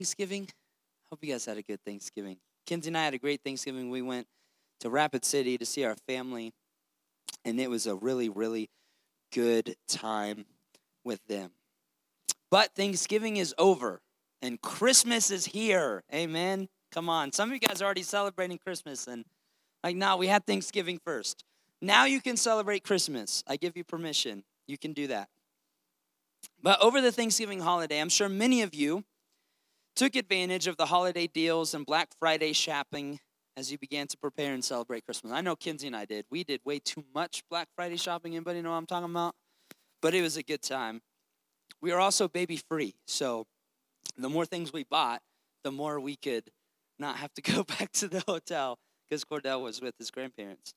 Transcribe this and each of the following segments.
Thanksgiving? Hope you guys had a good Thanksgiving. Kinsey and I had a great Thanksgiving. We went to Rapid City to see our family, and it was a really, really good time with them. But Thanksgiving is over, and Christmas is here. Amen. Come on. Some of you guys are already celebrating Christmas, and no, we had Thanksgiving first. Now you can celebrate Christmas. I give you permission. You can do that. But over the Thanksgiving holiday, I'm sure many of you took advantage of the holiday deals and Black Friday shopping as you began to prepare and celebrate Christmas. I know Kinsey and I did. We did way too much Black Friday shopping. Anybody know what I'm talking about? But it was a good time. We are also baby-free, so the more things we bought, the more we could not have to go back to the hotel because Cordell was with his grandparents.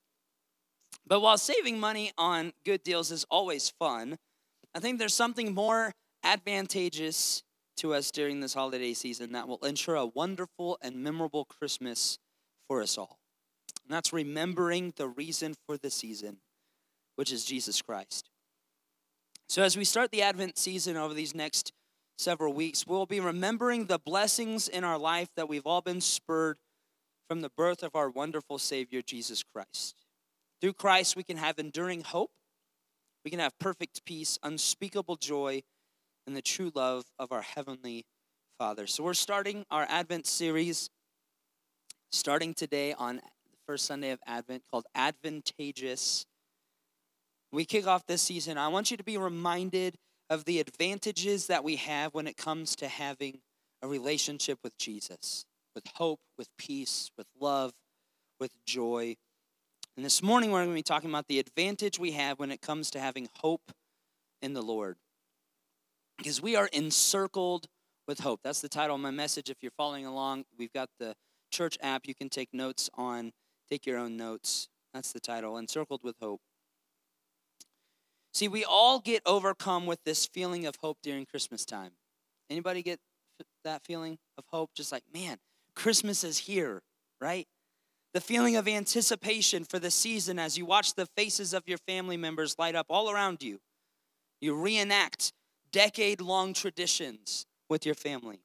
But while saving money on good deals is always fun, I think there's something more advantageous to us during this holiday season that will ensure a wonderful and memorable Christmas for us all. And that's remembering the reason for the season, which is Jesus Christ. So as we start the Advent season over these next several weeks, we'll be remembering the blessings in our life that we've all been spurred from the birth of our wonderful Savior, Jesus Christ. Through Christ, we can have enduring hope. We can have perfect peace, unspeakable joy, and the true love of our Heavenly Father. So we're starting our Advent series, starting today on the first Sunday of Advent, called Advantageous. We kick off this season. I want you to be reminded of the advantages that we have when it comes to having a relationship with Jesus, with hope, with peace, with love, with joy. And this morning we're going to be talking about the advantage we have when it comes to having hope in the Lord. Because we are encircled with hope. That's the title of my message. If you're following along, we've got the church app you can take notes on. Take your own notes. That's the title, Encircled with Hope. See, we all get overcome with this feeling of hope during Christmas time. Anybody get that feeling of hope? Just like, man, Christmas is here, right? The feeling of anticipation for the season as you watch the faces of your family members light up all around you. You reenact decade-long traditions with your family.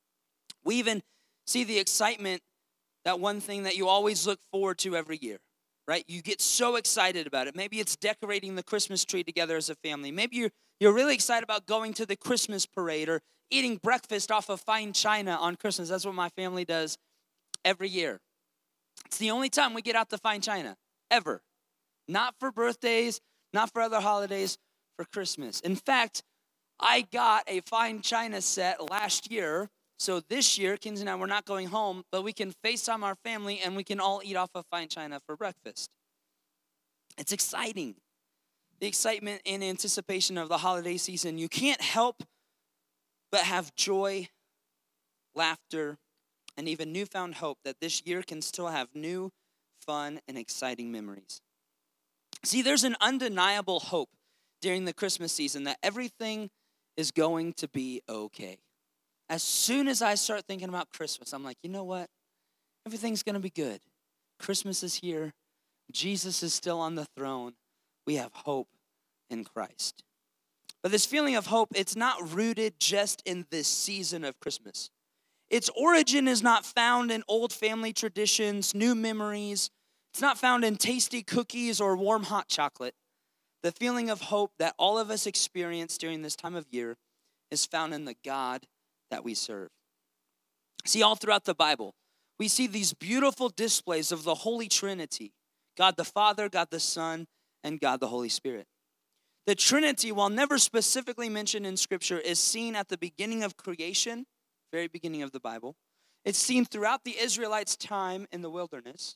We even see the excitement, that one thing that you always look forward to every year, right? You get so excited about it. Maybe it's decorating the Christmas tree together as a family. Maybe you're really excited about going to the Christmas parade or eating breakfast off of fine china on Christmas. That's what my family does every year. It's the only time we get out to fine china, ever. Not for birthdays, not for other holidays, for Christmas. In fact, I got a fine china set last year, so this year, Kinsey and I, we're not going home, but we can FaceTime our family and we can all eat off of fine china for breakfast. It's exciting. The excitement and anticipation of the holiday season. You can't help but have joy, laughter, and even newfound hope that this year can still have new, fun, and exciting memories. See, there's an undeniable hope during the Christmas season that everything is going to be okay. As soon as I start thinking about Christmas, I'm like, you know what? Everything's going to be good. Christmas is here. Jesus is still on the throne. We have hope in Christ. But this feeling of hope, it's not rooted just in this season of Christmas. Its origin is not found in old family traditions, new memories. It's not found in tasty cookies or warm hot chocolate. The feeling of hope that all of us experience during this time of year is found in the God that we serve. See, all throughout the Bible, we see these beautiful displays of the Holy Trinity, God the Father, God the Son, and God the Holy Spirit. The Trinity, while never specifically mentioned in Scripture, is seen at the beginning of creation, very beginning of the Bible. It's seen throughout the Israelites' time in the wilderness.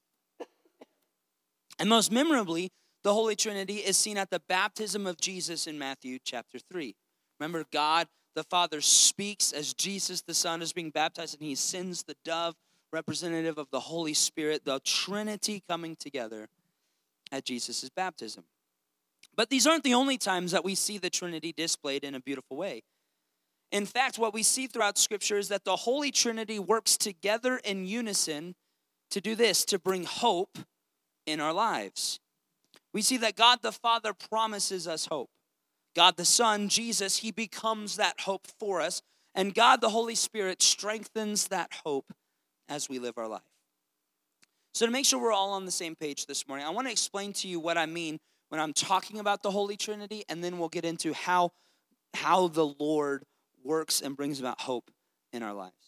And most memorably, the Holy Trinity is seen at the baptism of Jesus in Matthew chapter 3. Remember, God the Father speaks as Jesus the Son is being baptized, and he sends the dove, representative of the Holy Spirit, the Trinity coming together at Jesus' baptism. But these aren't the only times that we see the Trinity displayed in a beautiful way. In fact, what we see throughout Scripture is that the Holy Trinity works together in unison to do this, to bring hope in our lives. We see that God the Father promises us hope. God the Son, Jesus, he becomes that hope for us. And God, the Holy Spirit, strengthens that hope as we live our life. So to make sure we're all on the same page this morning, I want to explain to you what I mean when I'm talking about the Holy Trinity, and then we'll get into how the Lord works and brings about hope in our lives.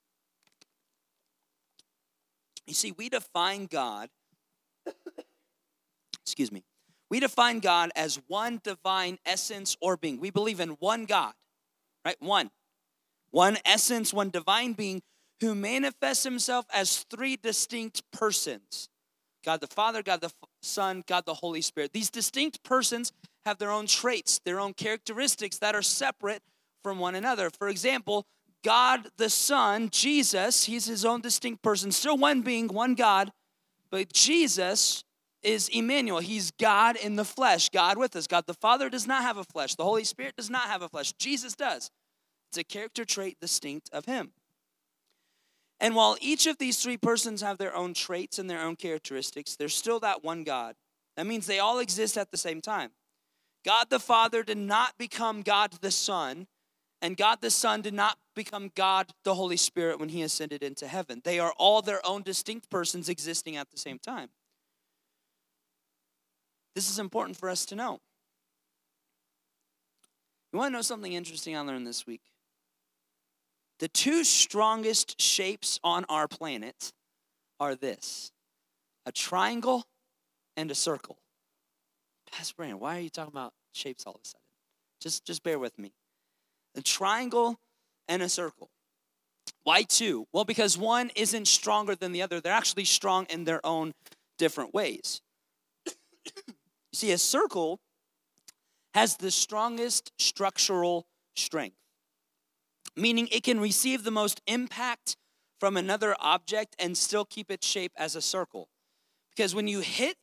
You see, we define God, we define God as one divine essence or being. We believe in one God, right? One essence, one divine being who manifests himself as three distinct persons. God the Father, God the Son, God the Holy Spirit. These distinct persons have their own traits, their own characteristics that are separate from one another. For example, God the Son, Jesus, he's his own distinct person, still one being, one God, but Jesus is Emmanuel. He's God in the flesh, God with us. God the Father does not have a flesh. The Holy Spirit does not have a flesh. Jesus does. It's a character trait distinct of him. And while each of these three persons have their own traits and their own characteristics, there's still that one God. That means they all exist at the same time. God the Father did not become God the Son, and God the Son did not become God the Holy Spirit when he ascended into heaven. They are all their own distinct persons existing at the same time. This is important for us to know. You want to know something interesting I learned this week? The two strongest shapes on our planet are this: a triangle and a circle. Pastor Brandon, why are you talking about shapes all of a sudden? Just bear with me. A triangle and a circle. Why two? Well, because one isn't stronger than the other. They're actually strong in their own different ways. You see, a circle has the strongest structural strength, meaning it can receive the most impact from another object and still keep its shape as a circle. Because when you hit,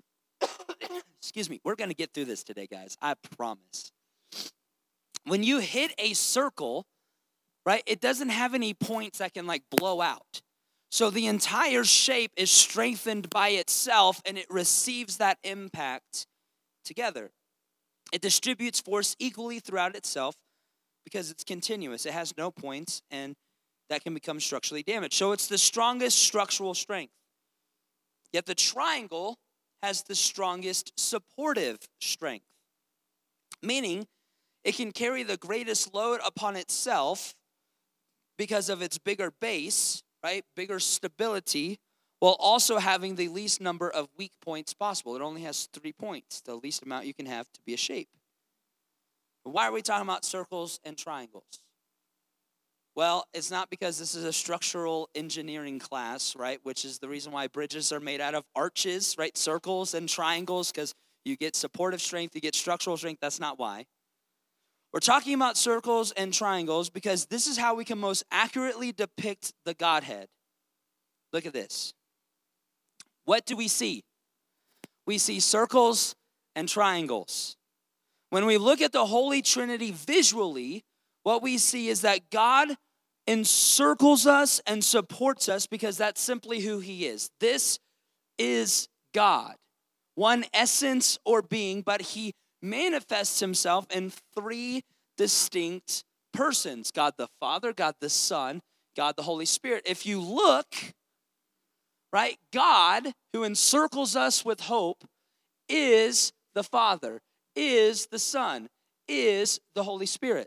we're going to get through this today, guys, I promise. When you hit a circle, right, it doesn't have any points that can like blow out. So the entire shape is strengthened by itself and it receives that impact together. It distributes force equally throughout itself because it's continuous. It has no points and that can become structurally damaged. So it's the strongest structural strength. Yet the triangle has the strongest supportive strength, meaning it can carry the greatest load upon itself because of its bigger base, right? Bigger stability, while also having the least number of weak points possible. It only has 3 points, the least amount you can have to be a shape. But why are we talking about circles and triangles? Well, it's not because this is a structural engineering class, right? Which is the reason why bridges are made out of arches, right? Circles and triangles, because you get supportive strength, you get structural strength. That's not why. We're talking about circles and triangles because this is how we can most accurately depict the Godhead. Look at this. What do we see? We see circles and triangles. When we look at the Holy Trinity visually, what we see is that God encircles us and supports us because that's simply who he is. This is God, one essence or being, but he manifests himself in three distinct persons: God the Father, God the Son, God the Holy Spirit. If you look, right, God, who encircles us with hope, is the Father, is the Son, is the Holy Spirit.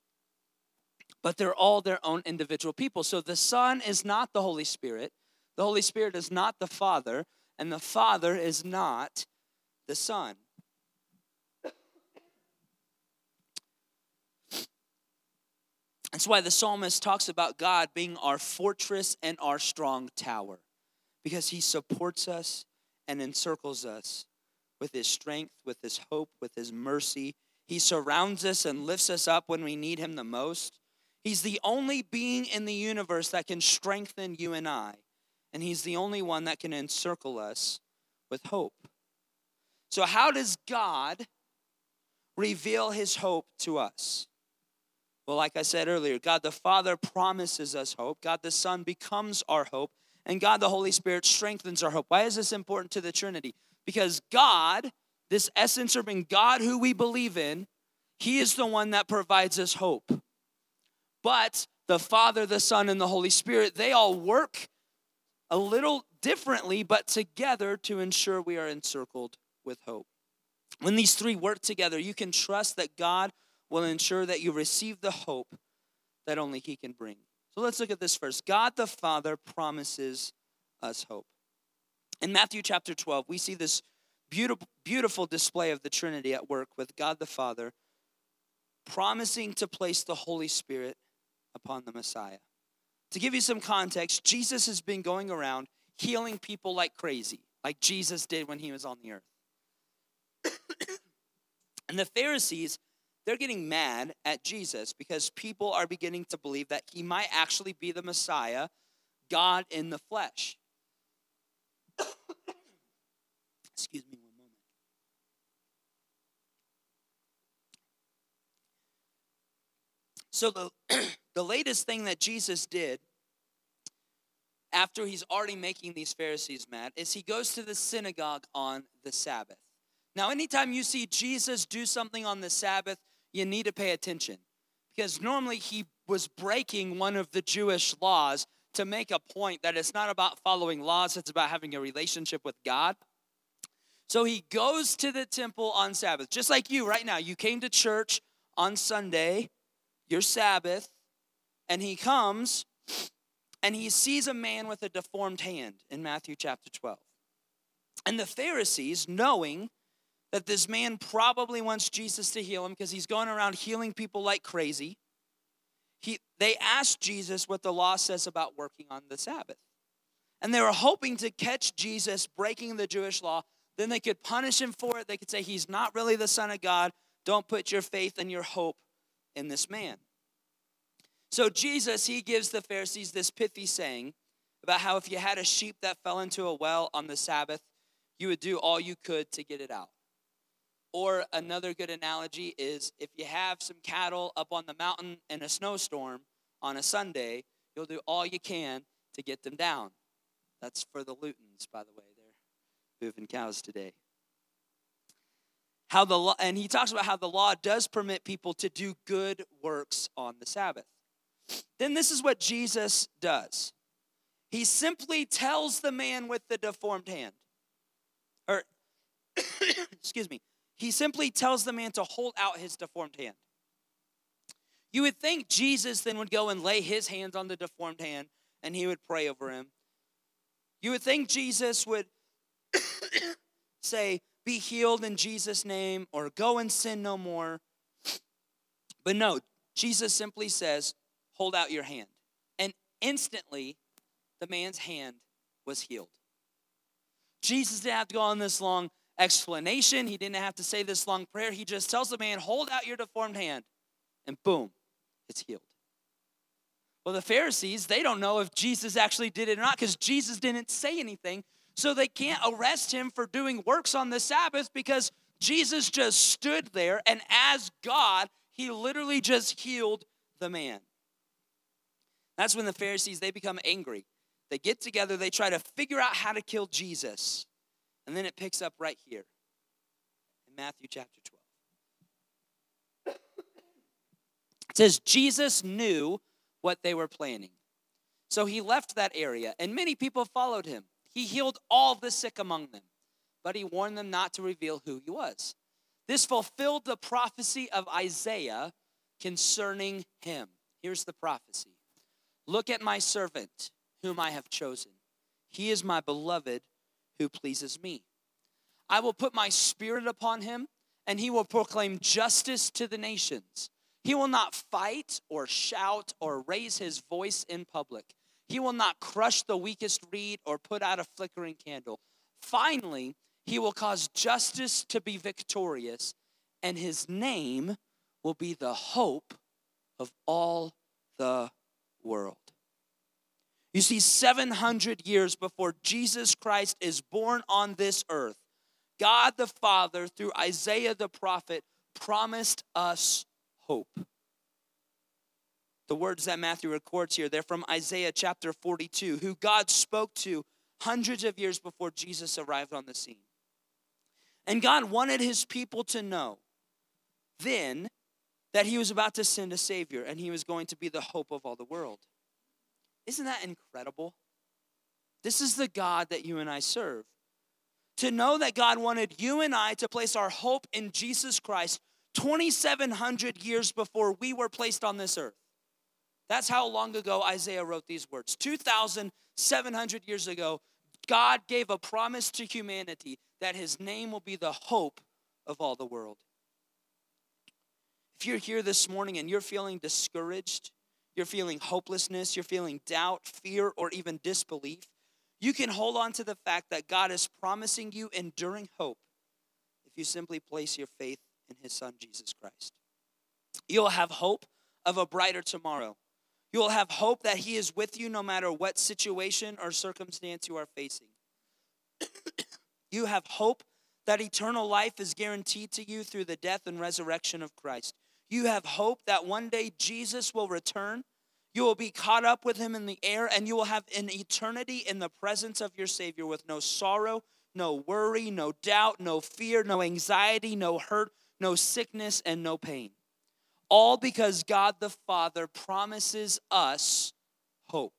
But they're all their own individual people. So the Son is not the Holy Spirit is not the Father, and the Father is not the Son. That's why the psalmist talks about God being our fortress and our strong tower, because he supports us and encircles us with his strength, with his hope, with his mercy. He surrounds us and lifts us up when we need him the most. He's the only being in the universe that can strengthen you and I, and he's the only one that can encircle us with hope. So how does God reveal his hope to us? Well, like I said earlier, God the Father promises us hope. God the Son becomes our hope. And God the Holy Spirit strengthens our hope. Why is this important to the Trinity? Because God, this essence or being, God who we believe in, he is the one that provides us hope. But the Father, the Son, and the Holy Spirit, they all work a little differently, but together to ensure we are encircled with hope. When these three work together, you can trust that God will ensure that you receive the hope that only He can bring. So let's look at this first. God the Father promises us hope. In Matthew chapter 12, we see this beautiful display of the Trinity at work with God the Father promising to place the Holy Spirit upon the Messiah. To give you some context, Jesus has been going around healing people like crazy, like Jesus did when He was on the earth. And the Pharisees, they're getting mad at Jesus because people are beginning to believe that He might actually be the Messiah, God in the flesh. Excuse me one moment. So the latest thing that Jesus did after He's already making these Pharisees mad is He goes to the synagogue on the Sabbath. Now, anytime you see Jesus do something on the Sabbath, you need to pay attention because normally He was breaking one of the Jewish laws to make a point that it's not about following laws, it's about having a relationship with God. So He goes to the temple on Sabbath, just like you right now. You came to church on Sunday, your Sabbath, and He comes and He sees a man with a deformed hand in Matthew chapter 12. And the Pharisees, knowing that this man probably wants Jesus to heal him because he's going around healing people like crazy, they asked Jesus what the law says about working on the Sabbath. And they were hoping to catch Jesus breaking the Jewish law. Then they could punish Him for it. They could say, He's not really the Son of God. Don't put your faith and your hope in this man. So Jesus, He gives the Pharisees this pithy saying about how if you had a sheep that fell into a well on the Sabbath, you would do all you could to get it out. Or another good analogy is if you have some cattle up on the mountain in a snowstorm on a Sunday, you'll do all you can to get them down. That's for the Lutons, by the way. They're moving cows today. And He talks about how the law does permit people to do good works on the Sabbath. Then this is what Jesus does. He simply tells the man with the deformed hand, or excuse me, He simply tells the man to hold out his deformed hand. You would think Jesus then would go and lay His hands on the deformed hand and He would pray over him. You would think Jesus would say, be healed in Jesus' name, or go and sin no more. But no, Jesus simply says, hold out your hand. And instantly, the man's hand was healed. Jesus didn't have to go on this long explanation. He didn't have to say this long prayer. He just tells the man, hold out your deformed hand. And boom, it's healed. Well, the Pharisees, they don't know if Jesus actually did it or not because Jesus didn't say anything. So they can't arrest Him for doing works on the Sabbath because Jesus just stood there, and as God, He literally just healed the man. That's when the Pharisees, they become angry. They get together, they try to figure out how to kill Jesus. And then it picks up right here in Matthew chapter 12. It says, Jesus knew what they were planning. So He left that area, and many people followed Him. He healed all the sick among them, but He warned them not to reveal who He was. This fulfilled the prophecy of Isaiah concerning Him. Here's the prophecy. Look at my servant, whom I have chosen. He is my beloved, who pleases me. I will put my Spirit upon him, and he will proclaim justice to the nations. He will not fight or shout or raise his voice in public. He will not crush the weakest reed or put out a flickering candle. Finally, he will cause justice to be victorious, and his name will be the hope of all the world. You see, 700 years before Jesus Christ is born on this earth, God the Father, through Isaiah the prophet, promised us hope. The words that Matthew records here, they're from Isaiah chapter 42, who God spoke to hundreds of years before Jesus arrived on the scene. And God wanted his people to know then that he was about to send a Savior and he was going to be the hope of all the world. Isn't that incredible? This is the God that you and I serve. To know that God wanted you and I to place our hope in Jesus Christ 2,700 years before we were placed on this earth. That's how long ago Isaiah wrote these words. 2,700 years ago, God gave a promise to humanity that his name will be the hope of all the world. If you're here this morning and you're feeling discouraged, you're feeling hopelessness, you're feeling doubt, fear, or even disbelief, you can hold on to the fact that God is promising you enduring hope if you simply place your faith in his son, Jesus Christ. You'll have hope of a brighter tomorrow. You'll have hope that he is with you no matter what situation or circumstance you are facing. You have hope that eternal life is guaranteed to you through the death and resurrection of Christ. You have hope that one day Jesus will return. You will be caught up with him in the air, and you will have an eternity in the presence of your Savior with no sorrow, no worry, no doubt, no fear, no anxiety, no hurt, no sickness, and no pain. All because God the Father promises us hope.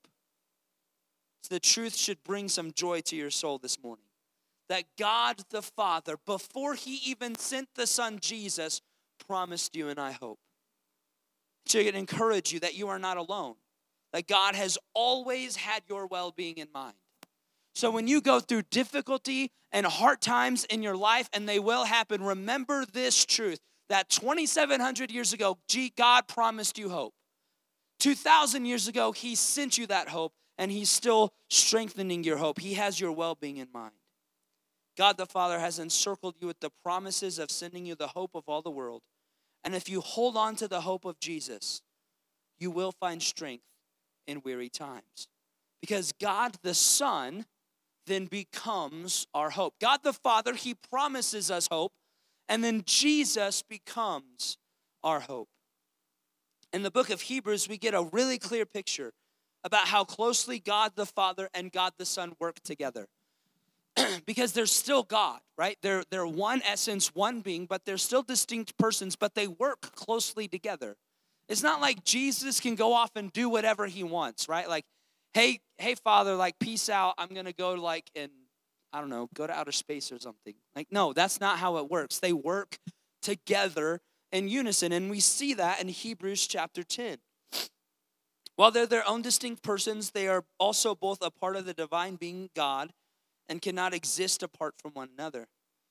So the truth should bring some joy to your soul this morning. That God the Father, before he even sent the Son Jesus, promised you and I hope. So it encourage you that you are not alone. That God has always had your well-being in mind. So when you go through difficulty and hard times in your life, and they will happen, remember this truth. That 2,700 years ago, God promised you hope. 2,000 years ago, he sent you that hope, and he's still strengthening your hope. He has your well-being in mind. God the Father has encircled you with the promises of sending you the hope of all the world. And if you hold on to the hope of Jesus, you will find strength in weary times. Because God the Son then becomes our hope. God the Father, he promises us hope. And then Jesus becomes our hope. In the book of Hebrews, we get a really clear picture about how closely God the Father and God the Son work together. Because they're still God, right? They're one essence, one being, but they're still distinct persons, but they work closely together. It's not like Jesus can go off and do whatever he wants, right? Like, hey, Father, like, peace out. I'm going to go, like, and I don't know, go to outer space or something. Like, no, that's not how it works. They work together in unison, and we see that in Hebrews chapter 10. While they're their own distinct persons, they are also both a part of the divine being God and cannot exist apart from one another.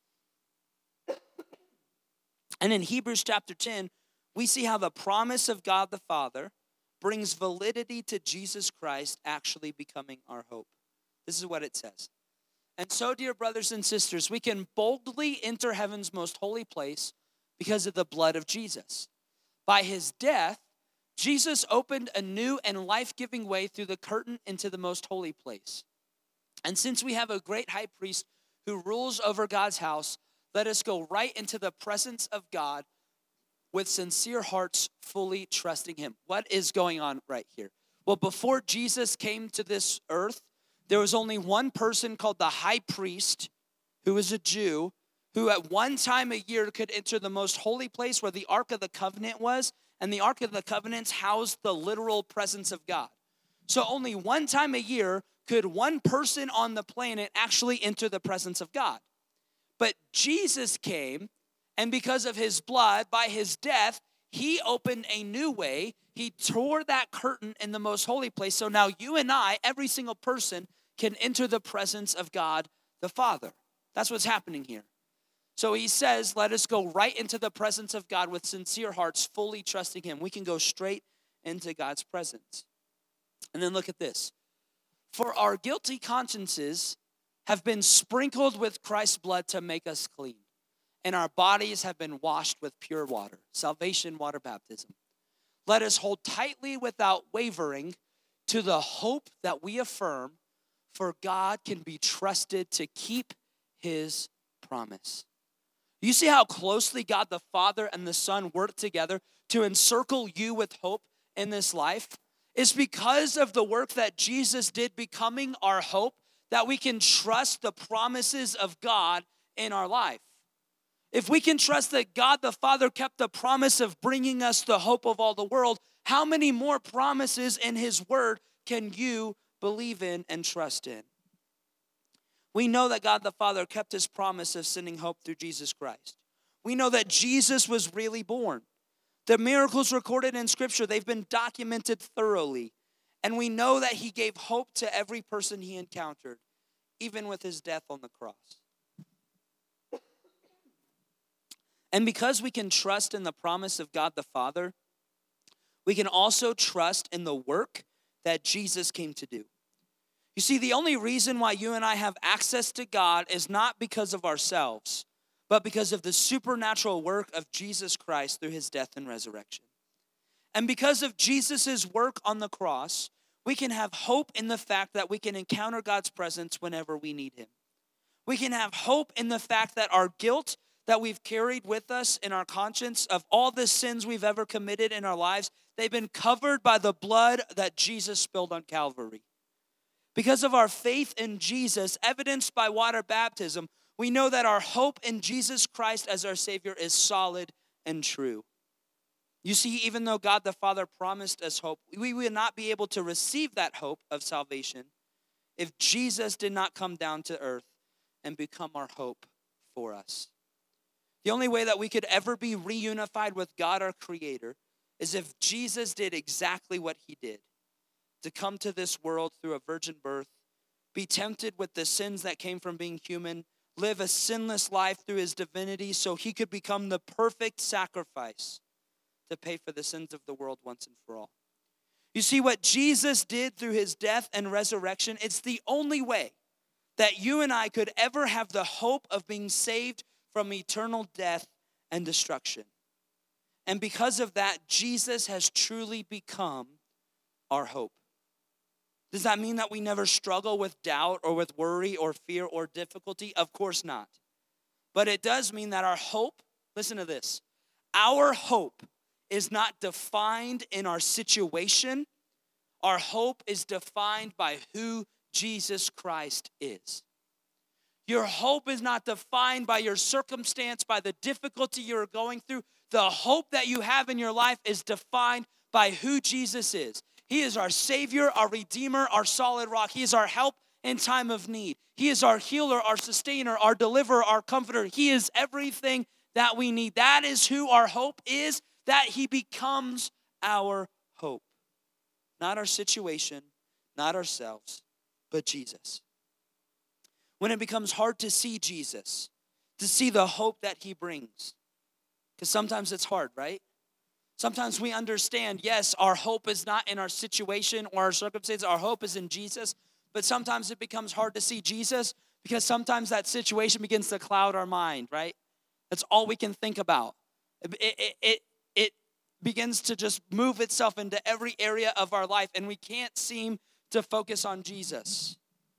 And in Hebrews chapter 10, we see how the promise of God the Father brings validity to Jesus Christ actually becoming our hope. This is what it says. And so, dear brothers and sisters, we can boldly enter heaven's most holy place because of the blood of Jesus. By his death, Jesus opened a new and life-giving way through the curtain into the most holy place. And since we have a great high priest who rules over God's house, let us go right into the presence of God with sincere hearts, fully trusting him. What is going on right here? Well, before Jesus came to this earth, there was only one person called the high priest, who was a Jew, who at one time a year could enter the most holy place where the Ark of the Covenant was, and the Ark of the Covenant housed the literal presence of God. So only one time a year could one person on the planet actually enter the presence of God. But Jesus came, and because of his blood, by his death, he opened a new way. He tore that curtain in the most holy place. So now you and I, every single person, can enter the presence of God the Father. That's what's happening here. So he says, let us go right into the presence of God with sincere hearts, fully trusting him. We can go straight into God's presence. And then look at this. For our guilty consciences have been sprinkled with Christ's blood to make us clean, and our bodies have been washed with pure water, salvation water baptism. Let us hold tightly without wavering to the hope that we affirm, for God can be trusted to keep his promise. You see how closely God the Father and the Son work together to encircle you with hope in this life? It's because of the work that Jesus did becoming our hope that we can trust the promises of God in our life. If we can trust that God the Father kept the promise of bringing us the hope of all the world, how many more promises in his word can you believe in and trust in? We know that God the Father kept his promise of sending hope through Jesus Christ. We know that Jesus was really born. The miracles recorded in Scripture, they've been documented thoroughly. And we know that he gave hope to every person he encountered, even with his death on the cross. And because we can trust in the promise of God the Father, we can also trust in the work that Jesus came to do. You see, the only reason why you and I have access to God is not because of ourselves, but because of the supernatural work of Jesus Christ through his death and resurrection. And because of Jesus' work on the cross, we can have hope in the fact that we can encounter God's presence whenever we need him. We can have hope in the fact that our guilt that we've carried with us in our conscience of all the sins we've ever committed in our lives, they've been covered by the blood that Jesus spilled on Calvary. Because of our faith in Jesus, evidenced by water baptism, we know that our hope in Jesus Christ as our Savior is solid and true. You see, even though God the Father promised us hope, we would not be able to receive that hope of salvation if Jesus did not come down to earth and become our hope for us. The only way that we could ever be reunified with God, our Creator, is if Jesus did exactly what he did. To come to this world through a virgin birth, be tempted with the sins that came from being human, live a sinless life through his divinity so he could become the perfect sacrifice to pay for the sins of the world once and for all. You see, what Jesus did through his death and resurrection, it's the only way that you and I could ever have the hope of being saved from eternal death and destruction. And because of that, Jesus has truly become our hope. Does that mean that we never struggle with doubt or with worry or fear or difficulty? Of course not. But it does mean that our hope, listen to this, our hope is not defined in our situation. Our hope is defined by who Jesus Christ is. Your hope is not defined by your circumstance, by the difficulty you're going through. The hope that you have in your life is defined by who Jesus is. He is our Savior, our Redeemer, our solid rock. He is our help in time of need. He is our healer, our sustainer, our deliverer, our comforter. He is everything that we need. That is who our hope is, that he becomes our hope. Not our situation, not ourselves, but Jesus. When it becomes hard to see Jesus, to see the hope that he brings, because sometimes it's hard, right? Sometimes we understand, yes, our hope is not in our situation or our circumstance. Our hope is in Jesus. But sometimes it becomes hard to see Jesus because sometimes that situation begins to cloud our mind, right? That's all we can think about. It begins to just move itself into every area of our life, and we can't seem to focus on Jesus.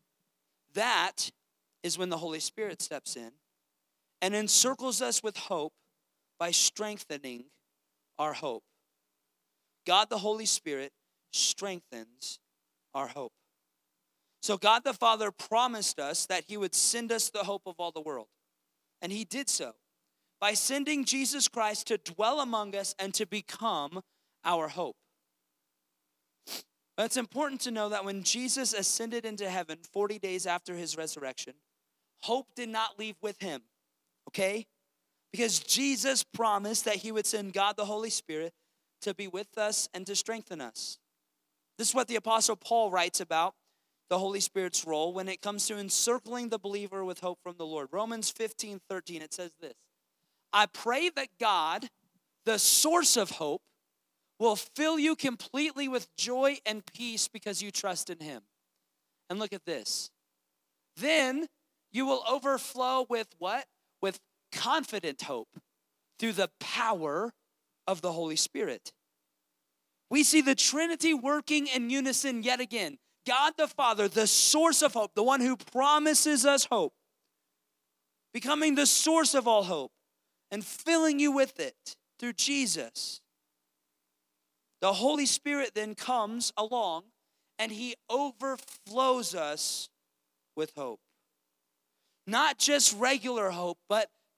That is when the Holy Spirit steps in and encircles us with hope by strengthening our hope. God the Holy Spirit strengthens our hope. So God the Father promised us that he would send us the hope of all the world. And he did so by sending Jesus Christ to dwell among us and to become our hope. But it's important to know that when Jesus ascended into heaven 40 days after his resurrection, hope did not leave with him, okay? Because Jesus promised that he would send God the Holy Spirit to be with us and to strengthen us. This is what the Apostle Paul writes about the Holy Spirit's role when it comes to encircling the believer with hope from the Lord. Romans 15:13, it says this: I pray that God, the source of hope, will fill you completely with joy and peace because you trust in him. And look at this. Then you will overflow with what? With confident hope through the power of the Holy Spirit. We see the Trinity working in unison yet again. God the Father, the source of hope, the one who promises us hope, becoming the source of all hope and filling you with it through Jesus. The Holy Spirit then comes along and he overflows us with hope. Not just regular hope, but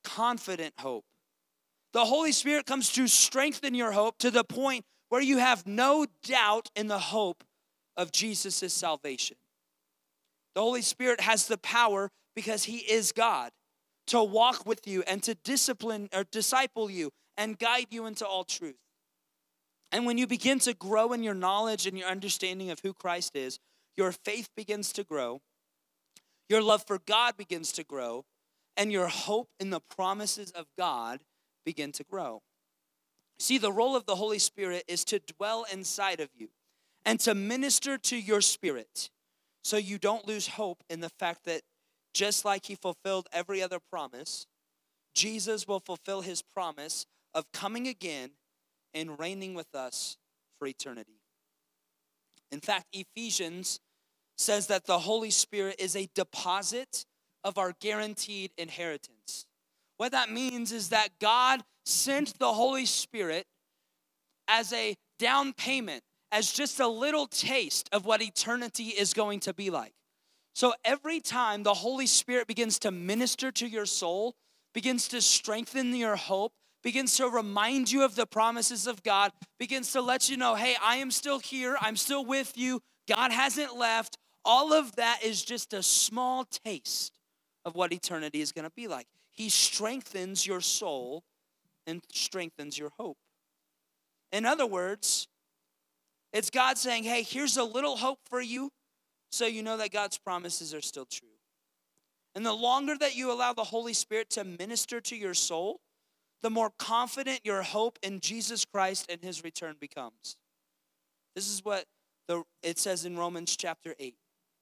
confident hope. The Holy Spirit comes to strengthen your hope to the point where you have no doubt in the hope of Jesus' salvation. The Holy Spirit has the power, because he is God, to walk with you and to discipline or disciple you and guide you into all truth. And when you begin to grow in your knowledge and your understanding of who Christ is, your faith begins to grow, your love for God begins to grow, and your hope in the promises of God begin to grow. See, the role of the Holy Spirit is to dwell inside of you and to minister to your spirit, so you don't lose hope in the fact that just like he fulfilled every other promise, Jesus will fulfill his promise of coming again and reigning with us for eternity. In fact, Ephesians says that the Holy Spirit is a deposit of our guaranteed inheritance. What that means is that God sent the Holy Spirit as a down payment, as just a little taste of what eternity is going to be like. So every time the Holy Spirit begins to minister to your soul, begins to strengthen your hope, begins to remind you of the promises of God, begins to let you know, hey, I am still here, I'm still with you, God hasn't left. All of that is just a small taste of what eternity is going to be like. He strengthens your soul and strengthens your hope. In other words, it's God saying, hey, here's a little hope for you, so you know that God's promises are still true. And the longer that you allow the Holy Spirit to minister to your soul, the more confident your hope in Jesus Christ and his return becomes. This is what it says in Romans chapter 8.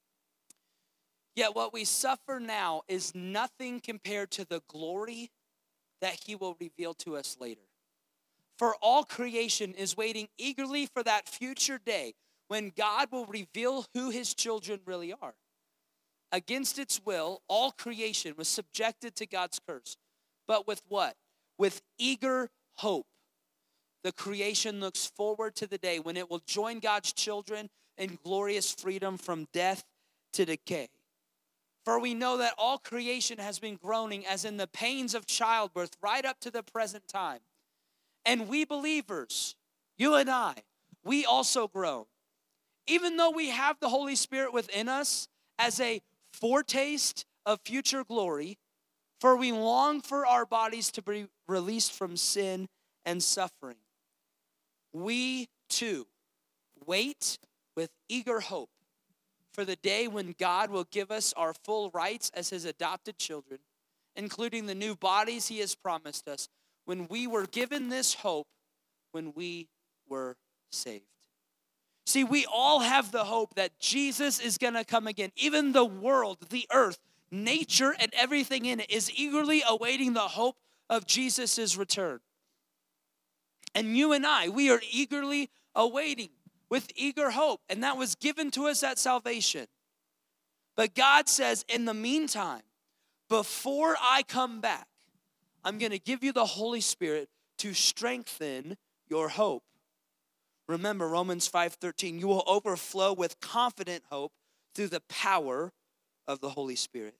Yet what we suffer now is nothing compared to the glory that he will reveal to us later. For all creation is waiting eagerly for that future day when God will reveal who his children really are. Against its will, all creation was subjected to God's curse. But with what? With eager hope, the creation looks forward to the day when it will join God's children in glorious freedom from death to decay. For we know that all creation has been groaning as in the pains of childbirth right up to the present time. And we believers, you and I, we also groan. Even though we have the Holy Spirit within us as a foretaste of future glory, for we long for our bodies to be released from sin and suffering. We too wait with eager hope for the day when God will give us our full rights as his adopted children, including the new bodies he has promised us, when we were given this hope when we were saved. See, we all have the hope that Jesus is going to come again. Even the world, the earth, nature, and everything in it is eagerly awaiting the hope of Jesus' return. And you and I, we are eagerly awaiting with eager hope. And that was given to us at salvation. But God says, in the meantime, before I come back, I'm going to give you the Holy Spirit to strengthen your hope. Remember Romans 5:13, you will overflow with confident hope through the power of the Holy Spirit.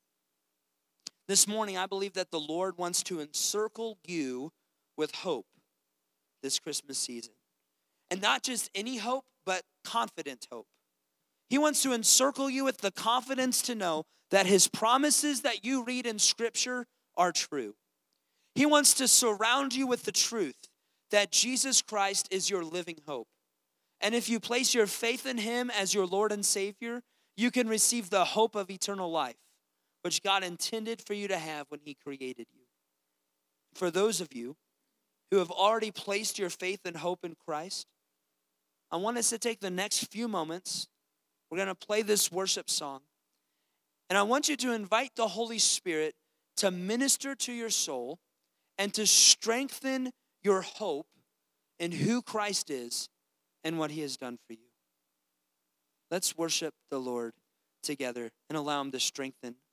This morning, I believe that the Lord wants to encircle you with hope this Christmas season. And not just any hope, but confident hope. He wants to encircle you with the confidence to know that his promises that you read in Scripture are true. He wants to surround you with the truth that Jesus Christ is your living hope. And if you place your faith in him as your Lord and Savior, you can receive the hope of eternal life, which God intended for you to have when he created you. For those of you who have already placed your faith and hope in Christ, I want us to take the next few moments. We're going to play this worship song. And I want you to invite the Holy Spirit to minister to your soul and to strengthen your hope in who Christ is and what he has done for you. Let's worship the Lord together and allow him to strengthen